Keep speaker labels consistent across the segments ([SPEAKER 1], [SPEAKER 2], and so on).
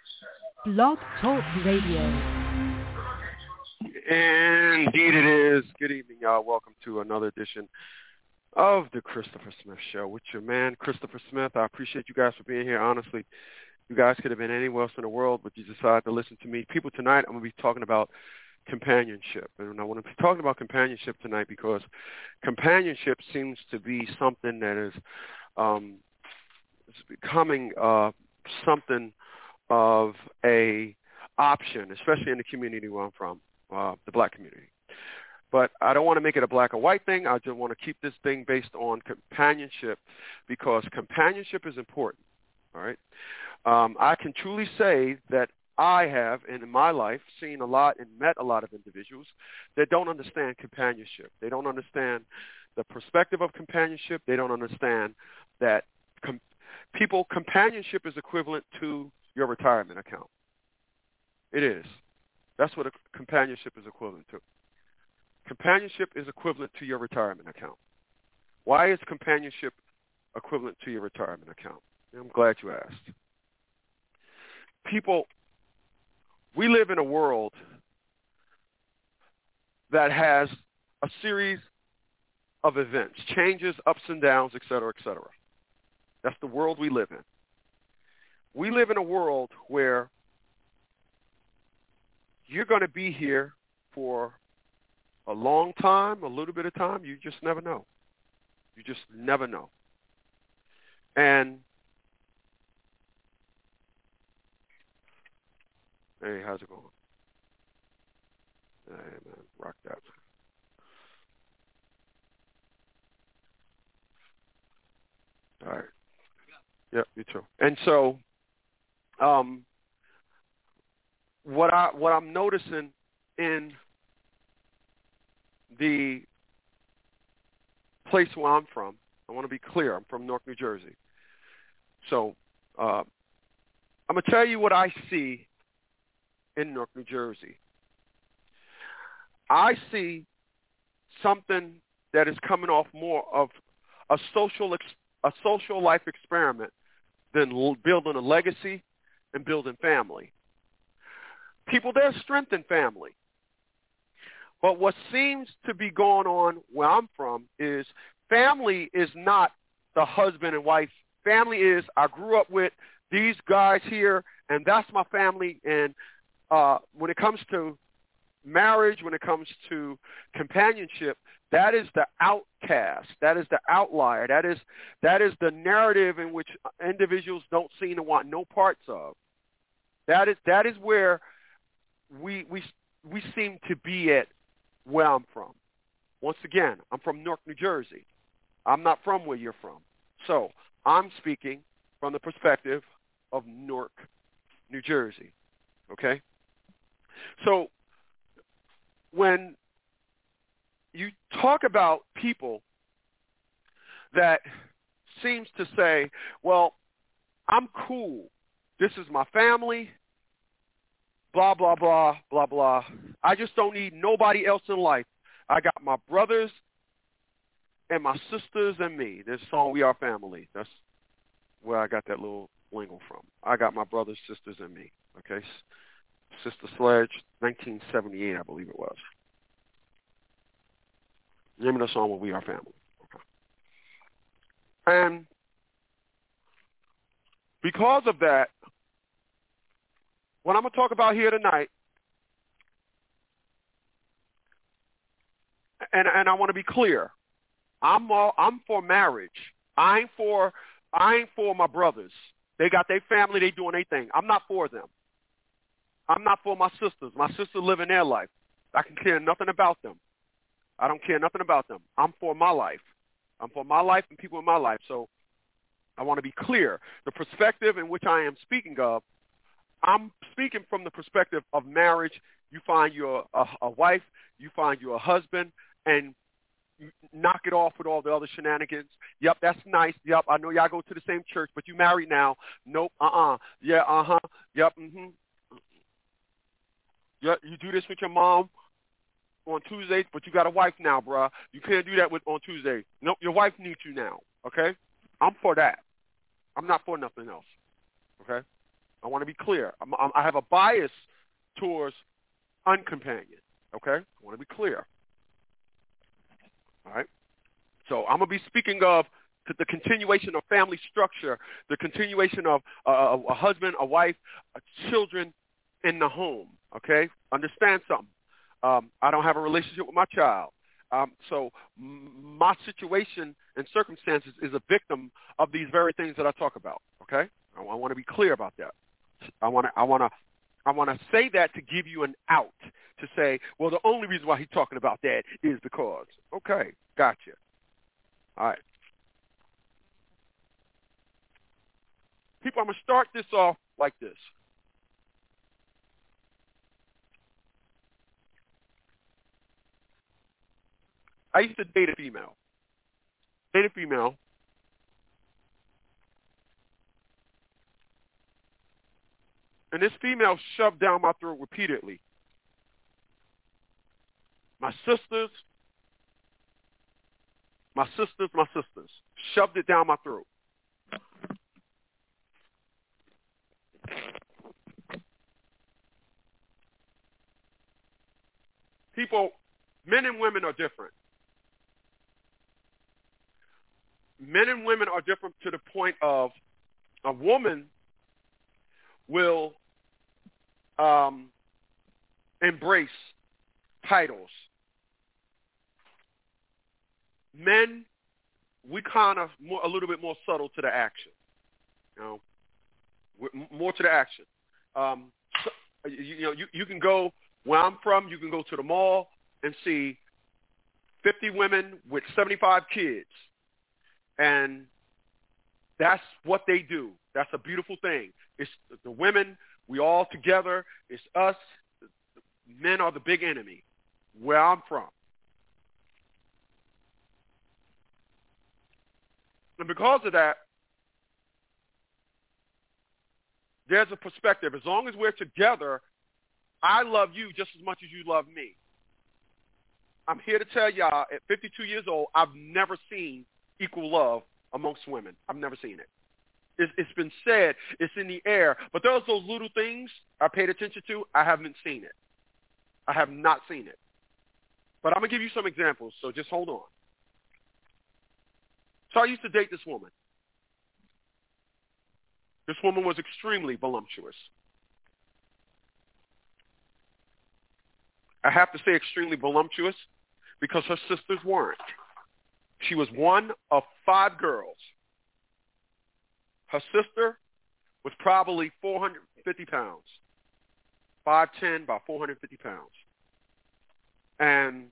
[SPEAKER 1] Blog Talk Radio.
[SPEAKER 2] Indeed it is. Good evening, y'all. Welcome to another edition of the Christopher Smith Show with your man, Christopher Smith. I appreciate you guys for being here. Honestly, you guys could have been anywhere else in the world, but you decided to listen to me. People, tonight I'm going to be talking about companionship. And I want to be talking about companionship tonight because companionship seems to be something that is it's becoming something of a option, especially in the community where I'm from, the black community. But I don't want to make it a black or white thing. I just want to keep this thing based on companionship because companionship is important, all right? I can truly say that I have, in my life, seen a lot and met a lot of individuals that don't understand companionship. They don't understand the perspective of companionship. They don't understand that companionship is equivalent to your retirement account. It is. That's what a companionship is equivalent to. Companionship is equivalent to your retirement account. Why is companionship equivalent to your retirement account? I'm glad you asked. People, we live in a world that has a series of events, changes, ups and downs, et cetera, et cetera. That's the world we live in. We live in a world where you're going to be here for a long time, a little bit of time. You just never know. You just never know. And, hey, how's it going? Hey, man, rock that. All right. Yep, you too. And so, what I'm noticing in the place where I'm from, I want to be clear. I'm from Newark, New Jersey. So, I'm gonna tell you what I see in Newark, New Jersey. I see something that is coming off more of a social life experiment than building a legacy and building family. People, there's strength in family. But what seems to be going on where I'm from is family is not the husband and wife. Family is I grew up with these guys here, and that's my family. And when it comes to marriage, when it comes to companionship, that is the outcast. That is the outlier. That is the narrative in which individuals don't seem to want no parts of. That is where we seem to be at where I'm from. Once again, I'm from Newark, New Jersey. I'm not from where you're from. So I'm speaking from the perspective of Newark, New Jersey. Okay? So when you talk about people that seems to say, well, I'm cool. This is my family, blah, blah, blah, blah, blah. I just don't need nobody else in life. I got my brothers and my sisters and me. This song, We Are Family. That's where I got that little lingo from. I got my brothers, sisters, and me. Okay? Sister Sledge, 1978, I believe it was. Name of the song was We Are Family. Okay. And because of that, what I'm going to talk about here tonight, and I want to be clear, I'm for marriage. I ain't for my brothers. They got their family, they doing their thing. I'm not for them. I'm not for my sisters. My sisters living their life. I can care nothing about them. I don't care nothing about them. I'm for my life. I'm for my life and people in my life. So I want to be clear. The perspective in which I am speaking of, I'm speaking from the perspective of marriage. You find you're a wife, you find you're a husband, and knock it off with all the other shenanigans. Yep, that's nice. Yep, I know y'all go to the same church, but you married now. Nope, yeah, yep, Yeah, you do this with your mom on Tuesdays, but you got a wife now, bruh. You can't do that on Tuesday. Nope, your wife needs you now, okay? I'm for that. I'm not for nothing else, okay? I want to be clear. I have a bias towards uncompanion. Okay? I want to be clear. All right? So I'm going to be speaking of the continuation of family structure, the continuation of a husband, a wife, children in the home. Okay? Understand something. I don't have a relationship with my child. So my situation and circumstances is a victim of these very things that I talk about. Okay? I want to be clear about that. I want to say that to give you an out, to say, well, the only reason why he's talking about that is because. Okay, gotcha. All right. People, I'm going to start this off like this. I used to date a female. And this female shoved down my throat repeatedly. My sisters, shoved it down my throat. People, men and women are different. Men and women are different to the point of a woman will embrace titles. Men, we kind of a little bit more subtle to the action. You know, more to the action. You can go where I'm from. You can go to the mall and see 50 women with 75 kids, and that's what they do. That's a beautiful thing. It's the women. We all together. It's us. Men are the big enemy. Where I'm from. And because of that, there's a perspective. As long as we're together, I love you just as much as you love me. I'm here to tell y'all, at 52 years old, I've never seen equal love amongst women. I've never seen it. It's been said, it's in the air. But there's those little things I paid attention to. I haven't seen it. I have not seen it. But I'm going to give you some examples, so just hold on. So I used to date this woman. This woman was extremely voluptuous. I have to say extremely voluptuous because her sisters weren't. She was one of 5 girls. Her sister was probably 450 pounds. 5'10", about 450 pounds. And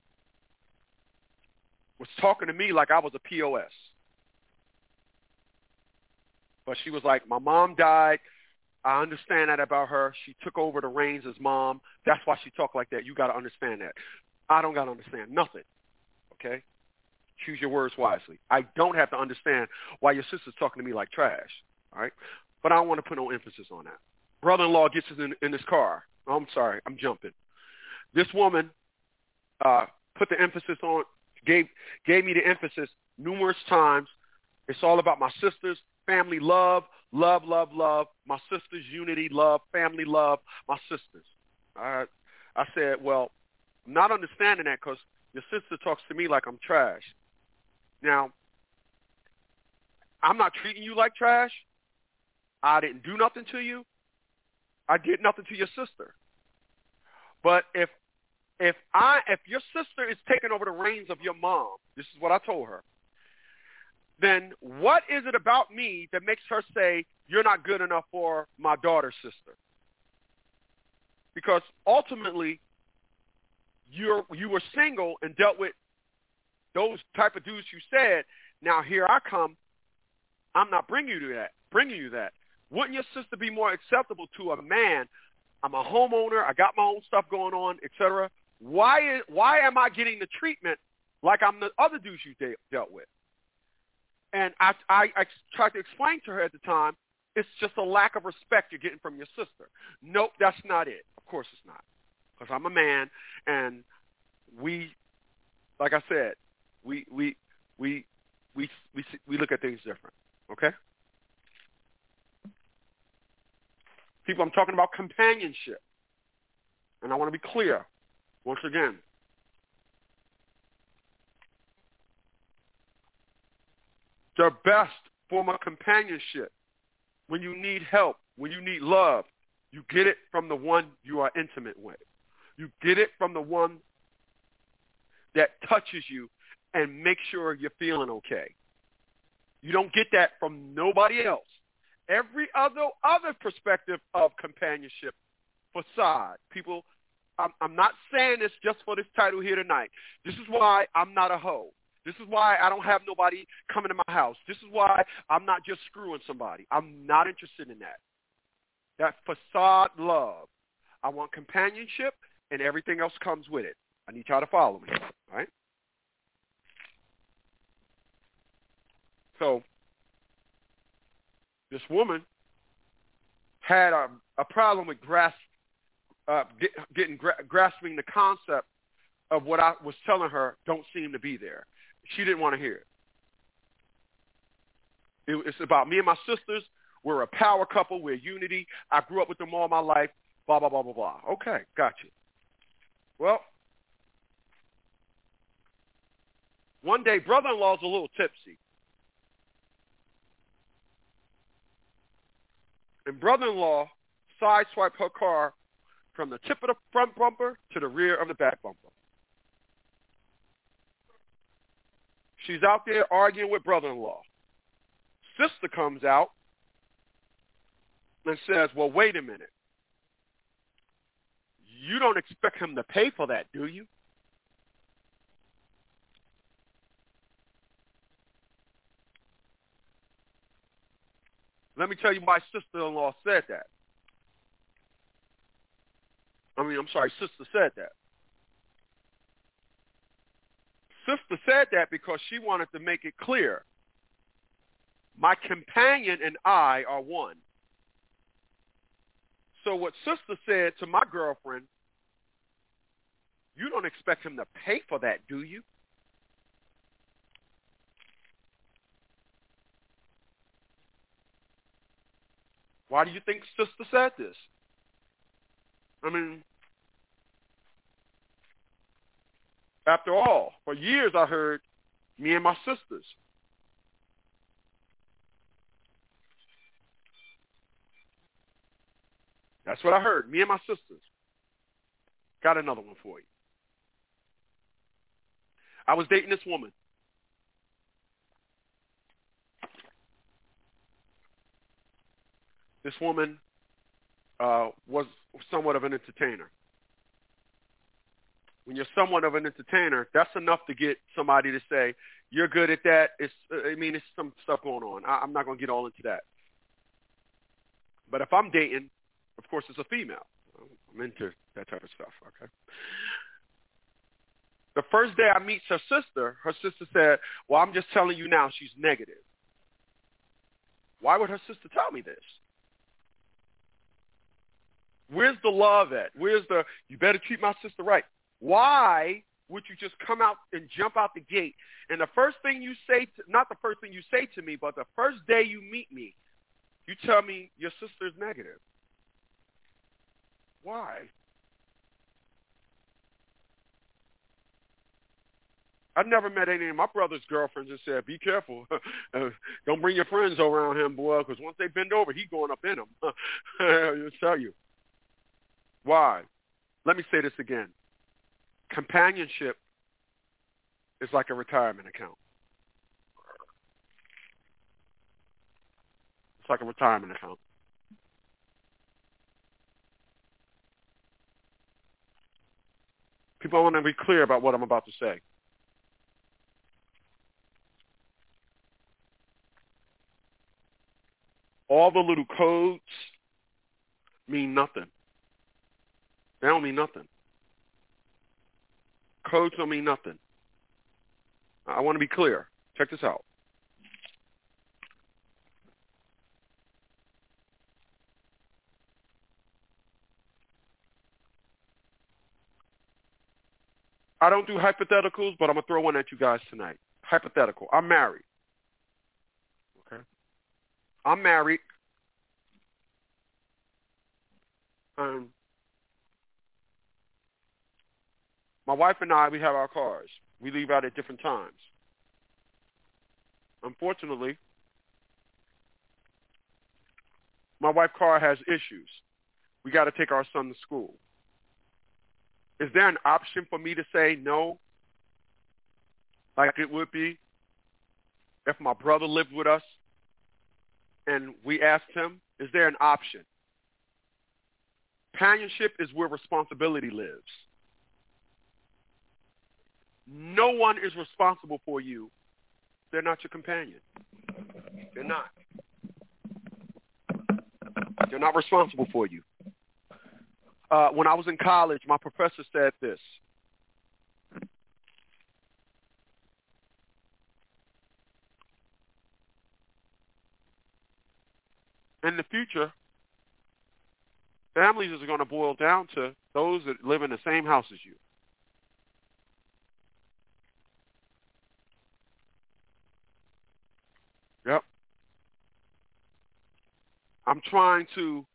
[SPEAKER 2] was talking to me like I was a POS. But she was like, my mom died. I understand that about her. She took over the reins as mom. That's why she talked like that. You got to understand that. I don't got to understand nothing, okay? Choose your words wisely. I don't have to understand why your sister's talking to me like trash, all right? But I don't want to put no emphasis on that. Brother-in-law gets us in his car. Oh, I'm sorry. I'm jumping. This woman put the emphasis on, gave me the emphasis numerous times. It's all about my sisters, family love, love, love, love. My sisters, unity, love, family love, my sisters. I said, well, I'm not understanding that because your sister talks to me like I'm trash. Now, I'm not treating you like trash. I didn't do nothing to you. I did nothing to your sister. But if your sister is taking over the reins of your mom, this is what I told her, then what is it about me that makes her say you're not good enough for my daughter's sister? Because ultimately, you were single and dealt with those type of dudes you said. Now here I come. I'm not bringing you that. Wouldn't your sister be more acceptable to a man? I'm a homeowner. I got my own stuff going on, etc. Why am I getting the treatment like I'm the other dudes you dealt with? And I tried to explain to her at the time, it's just a lack of respect you're getting from your sister. Nope, that's not it. Of course it's not. Because I'm a man, and we, like I said, we look at things different. Okay? People, I'm talking about companionship. And I want to be clear once again. The best form of companionship, when you need help, when you need love, you get it from the one you are intimate with. You get it from the one that touches you and makes sure you're feeling okay. You don't get that from nobody else. Every other perspective of companionship, facade. People, I'm not saying this just for this title here tonight. This is why I'm not a hoe. This is why I don't have nobody coming to my house. This is why I'm not just screwing somebody. I'm not interested in that. That facade love. I want companionship, and everything else comes with it. I need y'all to follow me, all right? So this woman had a problem with grasping the concept of what I was telling her don't seem to be there. She didn't want to hear it. It's about me and my sisters. We're a power couple. We're unity. I grew up with them all my life, blah, blah, blah, blah, blah. Okay, got you. Well, one day, brother-in-law's a little tipsy. And brother-in-law sideswiped her car from the tip of the front bumper to the rear of the back bumper. She's out there arguing with brother-in-law. Sister comes out and says, well, wait a minute. You don't expect him to pay for that, do you? Let me tell you why sister-in-law said that. Sister said that. Sister said that because she wanted to make it clear. My companion and I are one. So what sister said to my girlfriend, you don't expect him to pay for that, do you? Why do you think sister said this? I mean, after all, for years I heard me and my sisters. That's what I heard, me and my sisters. Got another one for you. I was dating this woman. This woman was somewhat of an entertainer. When you're somewhat of an entertainer, that's enough to get somebody to say, you're good at that. It's some stuff going on. I'm not going to get all into that. But if I'm dating, of course, it's a female. I'm into that type of stuff, okay? The first day I meet her sister said, well, I'm just telling you now she's negative. Why would her sister tell me this? Where's the love at? Where's the, you better treat my sister right? Why would you just come out and jump out the gate? And the first thing you say, not the first thing you say to me, but the first day you meet me, you tell me your sister's negative. Why? I've never met any of my brother's girlfriends that said, be careful. Don't bring your friends around him, boy, because once they bend over, he's going up in them. I'll tell you. Why? Let me say this again. Companionship is like a retirement account. It's like a retirement account. People, I want to be clear about what I'm about to say. All the little codes mean nothing. They don't mean nothing. Codes don't mean nothing. I want to be clear. Check this out. I don't do hypotheticals, but I'm going to throw one at you guys tonight. Hypothetical. I'm married. Okay? I'm married. My wife and I, we have our cars. We leave out at different times. Unfortunately, my wife's car has issues. We got to take our son to school. Is there an option for me to say no, like it would be if my brother lived with us and we asked him? Is there an option? Companionship is where responsibility lives. No one is responsible for you. They're not your companion. They're not. They're not responsible for you. When I was in college, my professor said this. In the future, families are going to boil down to those that live in the same house as you. Yep. I'm trying to,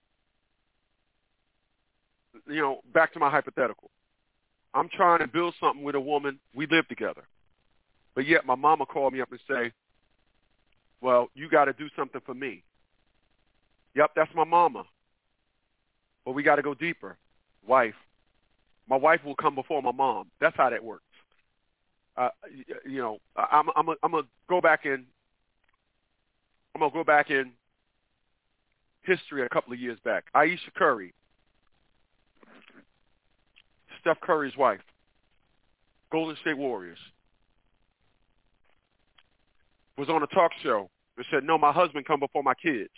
[SPEAKER 2] back to my hypothetical. I'm trying to build something with a woman. We live together. But yet my mama called me up and say, well, you got to do something for me. Yep, that's my mama. But we got to go deeper. Wife. My wife will come before my mom. That's how that works. I'm gonna go back in. I'm gonna go back in history a couple of years back. Aisha Curry, Steph Curry's wife, Golden State Warriors, was on a talk show and said, "No, my husband come before my kids.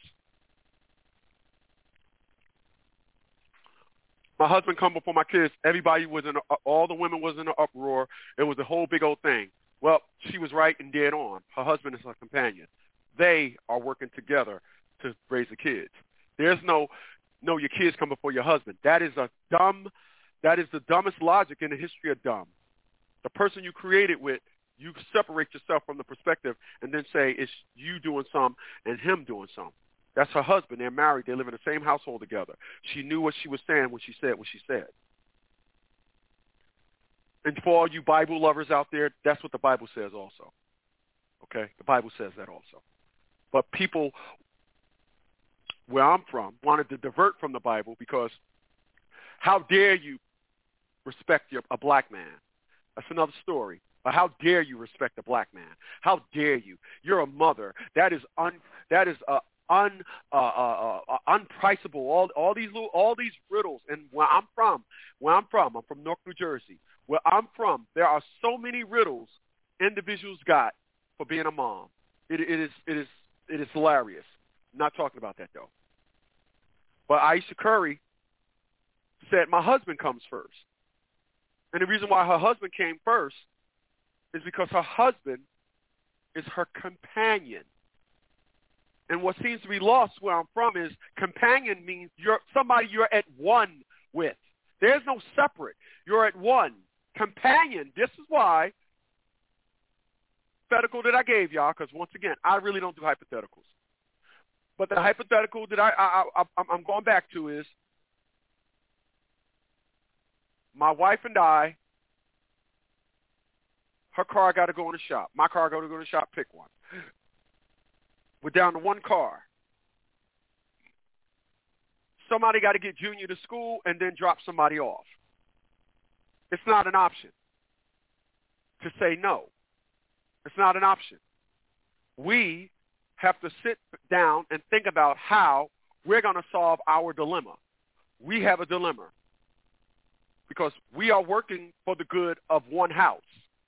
[SPEAKER 2] My husband come before my kids." Everybody was all the women was in an uproar. It was a whole big old thing. Well, she was right and dead on. Her husband is her companion. They are working together to raise the kids. There's no your kids come before your husband. That is the dumbest logic in the history of dumb. The person you created with, you separate yourself from the perspective and then say it's you doing some and him doing some. That's her husband. They're married. They live in the same household together. She knew what she was saying when she said what she said. And for all you Bible lovers out there, that's what the Bible says also. Okay? The Bible says that also. But people where I'm from wanted to divert from the Bible because how dare you respect a black man? That's another story. But how dare you respect a black man? How dare you? You're a mother. That is unpriceable. All these riddles. And where I'm from, I'm from Newark, New Jersey. Where I'm from, there are so many riddles individuals got for being a mom. It is hilarious. I'm not talking about that though. But Aisha Curry said my husband comes first, and the reason why her husband came first is because her husband is her companion. And what seems to be lost where I'm from is companion means you're somebody you're at one with. There's no separate. You're at one. Companion, this is why, hypothetical that I gave y'all, because once again, I really don't do hypotheticals. But the hypothetical that I'm going back to is my wife and I, her car got to go in the shop. My car got to go in the shop, pick one. We're down to one car. Somebody got to get Junior to school and then drop somebody off. It's not an option to say no. It's not an option. We have to sit down and think about how we're going to solve our dilemma. We have a dilemma because we are working for the good of one house.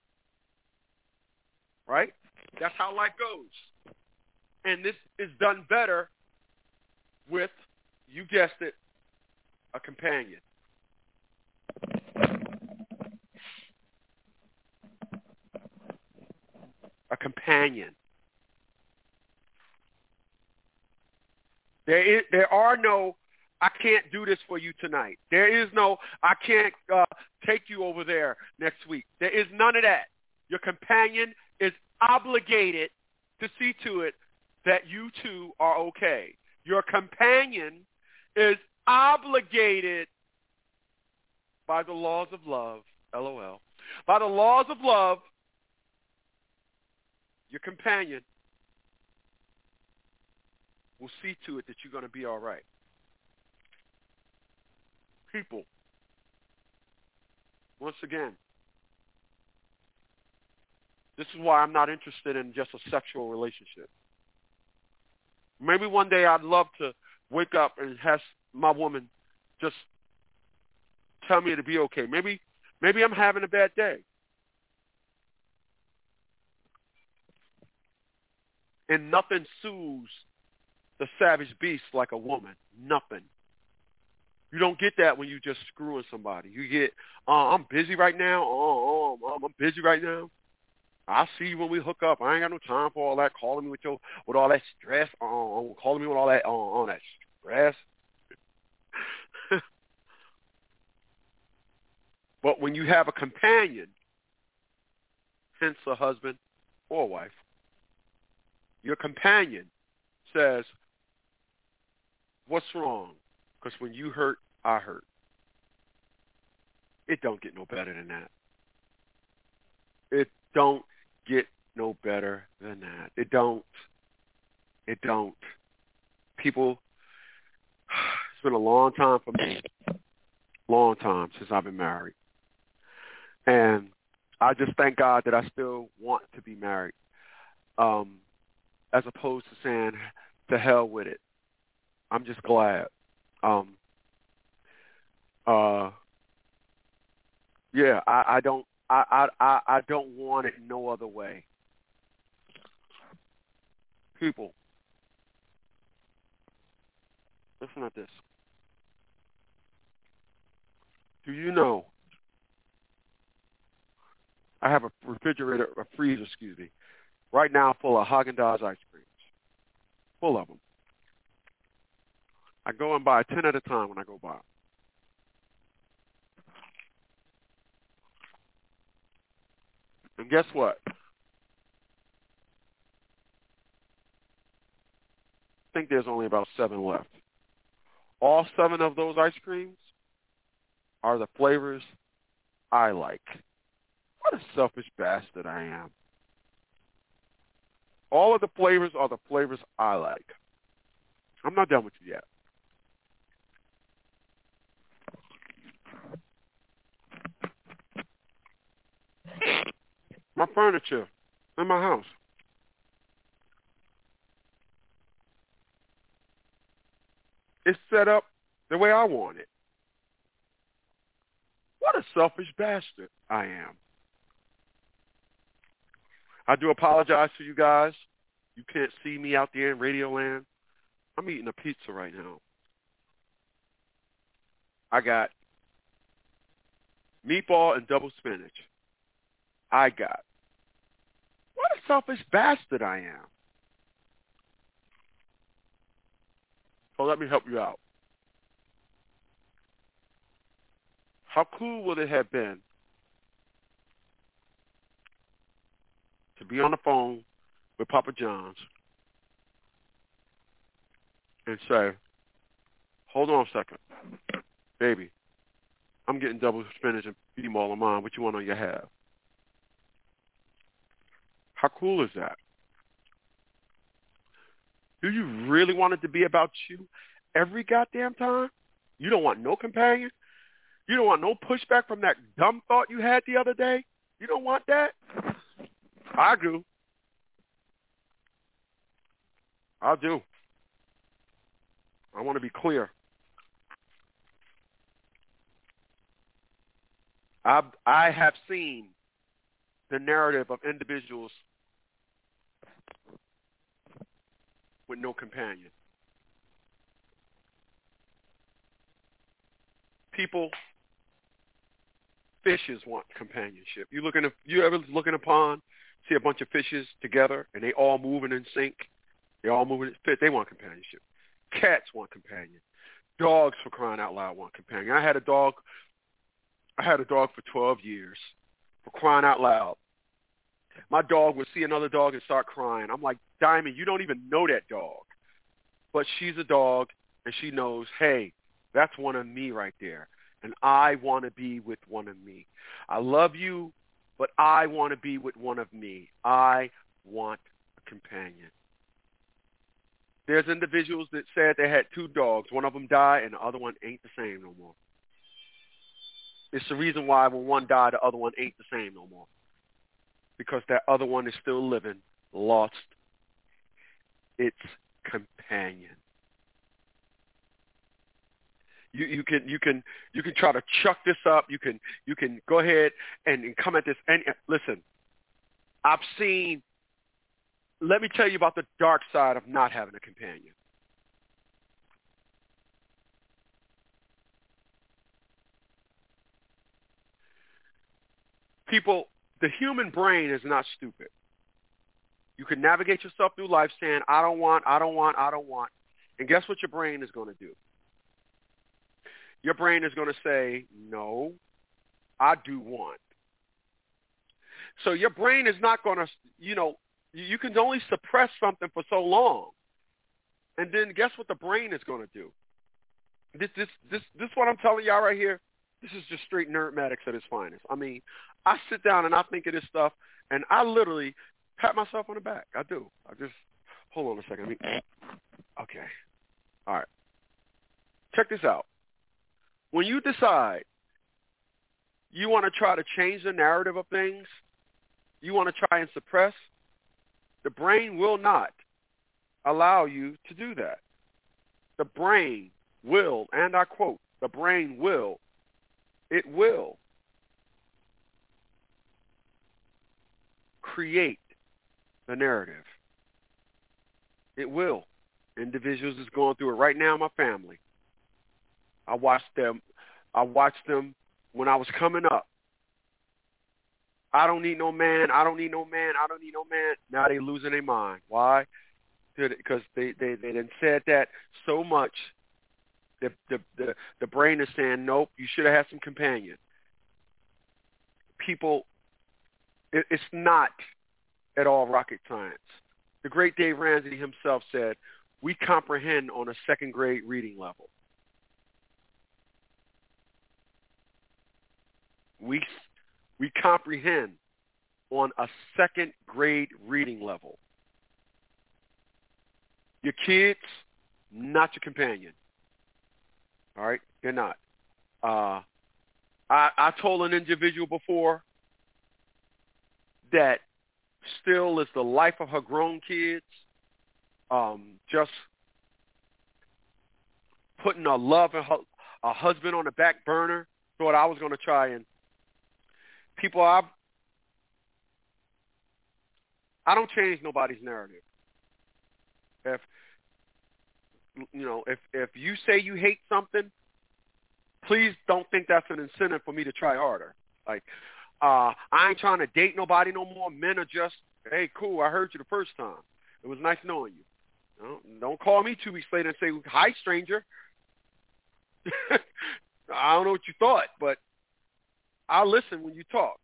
[SPEAKER 2] Right? That's how life goes. And this is done better with, you guessed it, a companion. A companion. There are no, I can't do this for you tonight. There is no, I can't take you over there next week. There is none of that. Your companion is obligated to see to it that you two are okay. Your companion is obligated by the laws of love, LOL, by the laws of love, your companion will see to it that you're going to be all right. People, once again, this is why I'm not interested in just a sexual relationship. Maybe one day I'd love to wake up and have my woman just tell me to be okay. Maybe I'm having a bad day. And nothing soothes the savage beast like a woman. Nothing. You don't get that when you just screwing somebody. You get, I'm busy right now. I'm busy right now. I'll see you when we hook up. I ain't got no time for all that. Calling me with all that stress. Calling me with all that stress. But when you have a companion, hence a husband or a wife, your companion says, what's wrong? Because when you hurt, I hurt. It don't get no better than that. It don't get no better than that. It don't. People, it's been a long time for me. Long time since I've been married. And I just thank God that I still want to be married. As opposed to saying, to hell with it. I'm just glad. Yeah, I don't want it no other way. People, listen at this. Do you know I have a freezer, right now full of Haagen-Dazs ice creams, full of them. I go and buy 10 at a time when I go by. And guess what? I think there's only about 7 left. All 7 of those ice creams are the flavors I like. What a selfish bastard I am. All of the flavors are the flavors I like. I'm not done with you yet. My furniture in my house. It's set up the way I want it. What a selfish bastard I am. I do apologize to you guys. You can't see me out there in Radio Land. I'm eating a pizza right now. I got meatball and double spinach. What a selfish bastard I am. So let me help you out. How cool would it have been to be on the phone with Papa John's and say, hold on a second, baby, I'm getting double spinach and meatball on mine. What you want on your half? How cool is that? Do you really want it to be about you every goddamn time? You don't want no companion? You don't want no pushback from that dumb thought you had the other day? You don't want that? I do. I do. I want to be clear. I have seen the narrative of individuals with no companion. Fishes want companionship. You ever look in a pond, see a bunch of fishes together, and they all moving in sync? They all moving in fit. They want companionship. Cats want companion. Dogs, for crying out loud, want companion. I had a dog for 12 years. For crying out loud. My dog would see another dog and start crying. I'm like, Diamond, you don't even know that dog. But she's a dog, and she knows, hey, That's one of me right there. And I want to be with one of me. I love you, but I want to be with one of me. I want a companion. There's individuals that said they had 2 dogs. One of them died, and the other one ain't the same no more. It's the reason why when one died, the other one ain't the same no more. Because that other one is still living, lost its companion. You can try to chuck this up. You can go ahead and come at this. And listen, I've seen. Let me tell you about the dark side of not having a companion. People, the human brain is not stupid. You can navigate yourself through life saying, I don't want. And guess what your brain is going to do? Your brain is going to say, no, I do want. So your brain is not going to, you can only suppress something for so long. And then guess what the brain is going to do? This what I'm telling y'all right here. This is just straight nerdmatics at its finest. I mean, I sit down and I think of this stuff, and I literally pat myself on the back. I do. I just, hold on a second. Okay. All right. Check this out. When you decide you want to try to change the narrative of things, you want to try and suppress, the brain will not allow you to do that. The brain will, and I quote, the brain will, it will create the narrative. It will. Individuals is going through it right now in my family. I watched them when I was coming up. I don't need no man. I don't need no man. I don't need no man. Now they losing their mind. Why? Because they done said that so much. The brain is saying, nope, you should have had some companion. People, it's not at all rocket science. The great Dave Ramsey himself said, we comprehend on a second grade reading level. We comprehend on a second grade reading level. Your kids, not your companion. All right? They're not. I told an individual before that still is the life of her grown kids, just putting a love and a husband on the back burner. Thought I was going to try and people, I don't change nobody's narrative. If you say you hate something, please don't think that's an incentive for me to try harder. Like, I ain't trying to date nobody no more. Men are just, hey, cool, I heard you the first time. It was nice knowing you. Don't call me 2 weeks later and say, hi, stranger. I don't know what you thought, but I'll listen when you talk.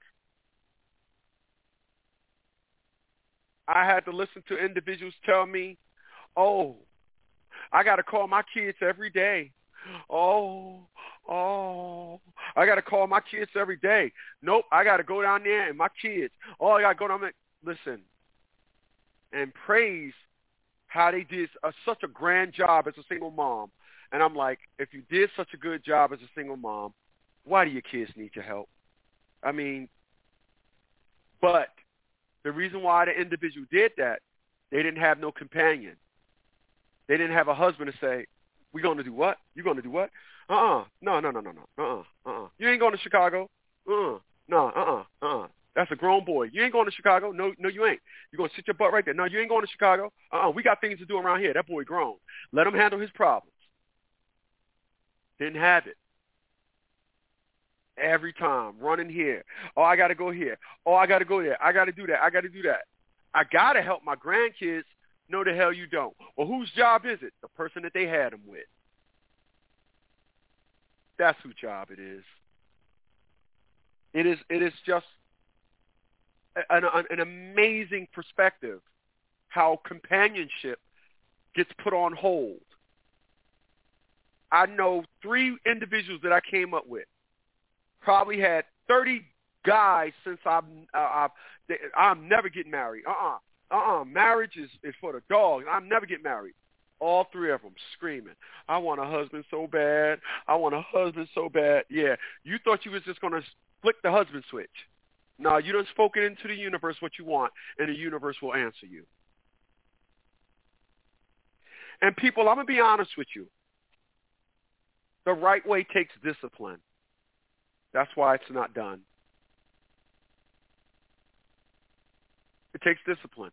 [SPEAKER 2] I had to listen to individuals tell me, oh, I got to call my kids every day. Oh, I got to call my kids every day. Nope, I got to go down there and my kids. Oh, I got to go down there. Listen, and praise how they did such a grand job as a single mom. And I'm like, if you did such a good job as a single mom, why do your kids need your help? I mean, but the reason why the individual did that, they didn't have no companion. They didn't have a husband to say, we're going to do what? You're going to do what? No. You ain't going to Chicago. That's a grown boy. You ain't going to Chicago. No, you ain't. You're going to sit your butt right there. No, you ain't going to Chicago. We got things to do around here. That boy grown. Let him handle his problems. Didn't have it. Every time, running here. Oh, I got to go here. Oh, I got to go there. I got to do that. I got to do that. I got to help my grandkids. No, the hell you don't. Well, whose job is it? The person that they had them with. That's whose job it is. It is just an amazing perspective how companionship gets put on hold. I know 3 individuals that I came up with. Probably had 30 guys since I'm never getting married. Marriage is for the dogs. I'm never getting married. All 3 of them screaming, I want a husband so bad. I want a husband so bad. Yeah, you thought you was just going to flick the husband switch. No, you done spoken into the universe what you want, and the universe will answer you. And people, I'm going to be honest with you. The right way takes discipline. That's why it's not done. It takes discipline.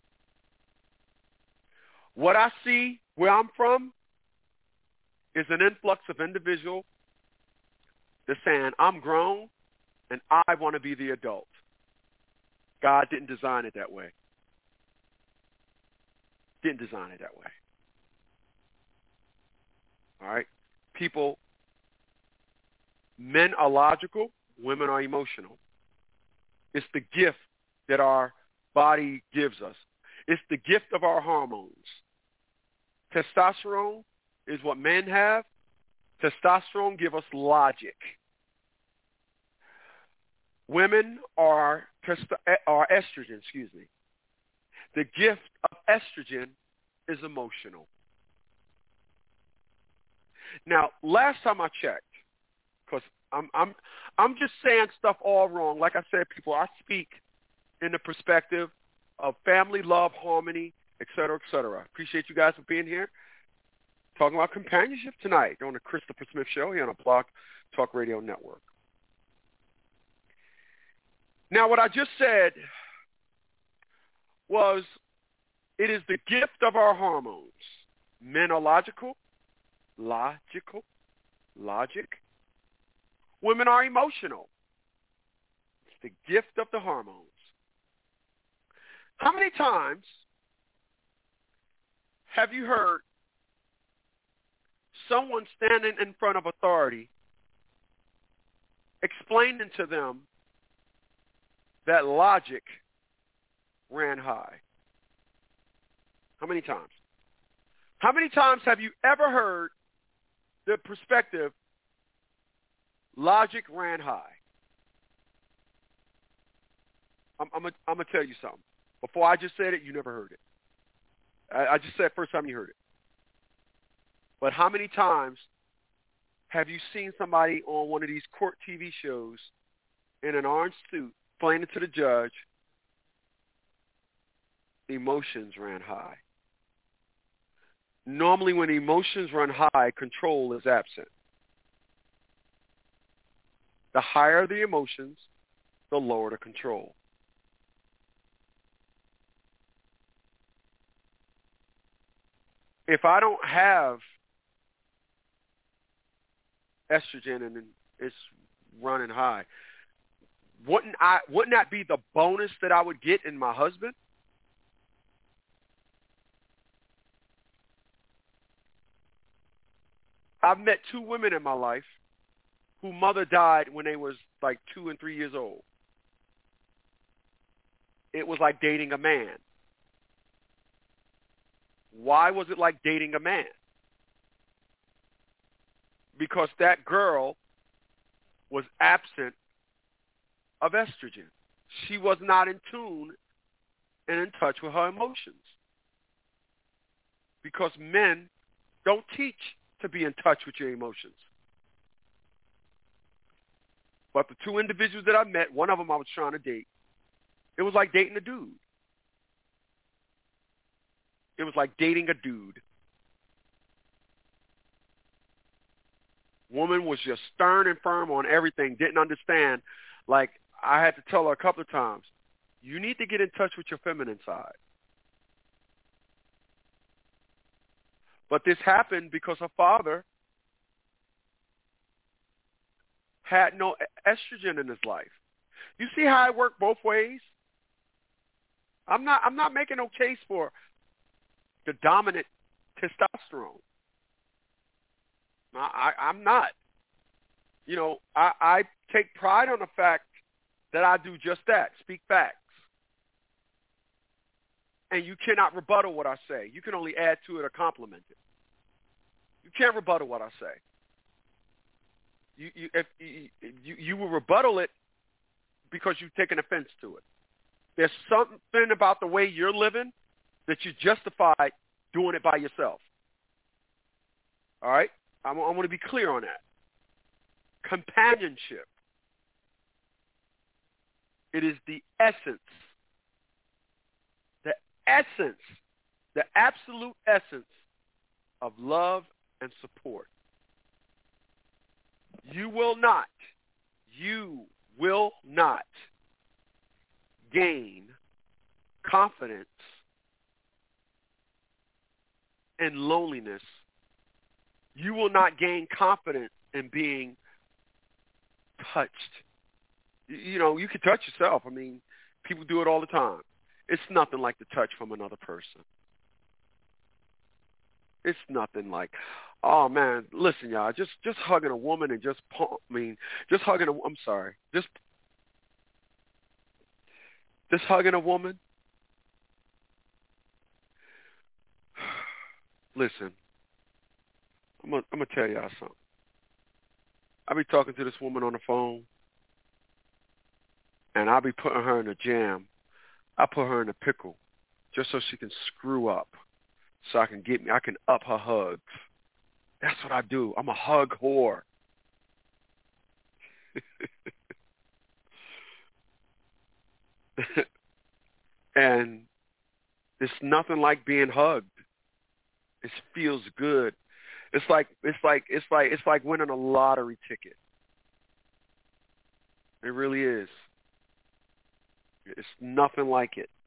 [SPEAKER 2] What I see where I'm from is an influx of individuals that's saying, I'm grown and I want to be the adult. God didn't design it that way. Didn't design it that way. All right? People, men are logical, women are emotional. It's the gift that our body gives us. It's the gift of our hormones. Testosterone is what men have. Testosterone gives us logic. Women are estrogen, The gift of estrogen is emotional. Now, last time I checked, because I'm just saying stuff all wrong. Like I said, people, I speak in the perspective of family, love, harmony, et cetera, et cetera. Appreciate you guys for being here. Talking about companionship tonight on the Christopher Smith Show here on a Blog Talk Radio Network. Now, what I just said was it is the gift of our hormones. Men are logic. Women are emotional. It's the gift of the hormones. How many times have you heard someone standing in front of authority explaining to them that logic ran high? How many times? How many times have you ever heard the perspective logic ran high? I'm going to tell you something. Before I just said it, you never heard it. I just said first time you heard it. But how many times have you seen somebody on one of these court TV shows in an orange suit explaining to the judge, emotions ran high? Normally when emotions run high, control is absent. The higher the emotions, the lower the control. If I don't have estrogen and it's running high, wouldn't that be the bonus that I would get in my husband? I've met 2 women in my life whose mother died when they was like 2 and 3 years old. It was like dating a man. Why was it like dating a man? Because that girl was absent of estrogen. She was not in tune and in touch with her emotions. Because men don't teach to be in touch with your emotions. But the 2 individuals that I met, one of them I was trying to date, it was like dating a dude. It was like dating a dude. Woman was just stern and firm on everything, didn't understand. Like, I had to tell her a couple of times, you need to get in touch with your feminine side. But this happened because her father had no estrogen in his life. You see how it worked both ways? I'm not making no case for the dominant testosterone. I'm not. You know, I take pride on the fact that I do just that, speak facts. And you cannot rebuttal what I say. You can only add to it or compliment it. You can't rebuttal what I say. You will rebuttal it because you've taken offense to it. There's something about the way you're living that you justify doing it by yourself. All right? I want to be clear on that. Companionship. It is the essence, the absolute essence of love and support. You will not gain confidence in loneliness. You will not gain confidence in being touched. You know, you can touch yourself. I mean, people do it all the time. It's nothing like the touch from another person. It's nothing like, oh man, listen, y'all, just hugging a woman and just hugging a woman. Listen, I'm gonna tell y'all something. I be talking to this woman on the phone, and I be putting her in a jam. I put her in a pickle just so she can screw up, so I can up her hugs. That's what I do. I'm a hug whore. And it's nothing like being hugged. It feels good. It's like winning a lottery ticket. It really is. It's nothing like it.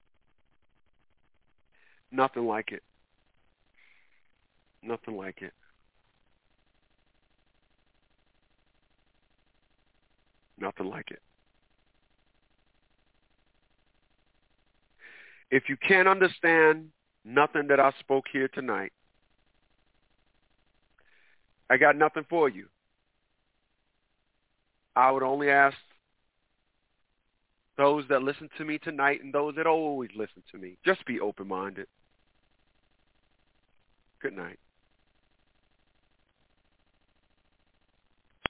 [SPEAKER 2] Nothing like it. Nothing like it. Nothing like it. If you can't understand nothing that I spoke here tonight, I got nothing for you. I would only ask those that listen to me tonight and those that always listen to me, just be open-minded. Good night.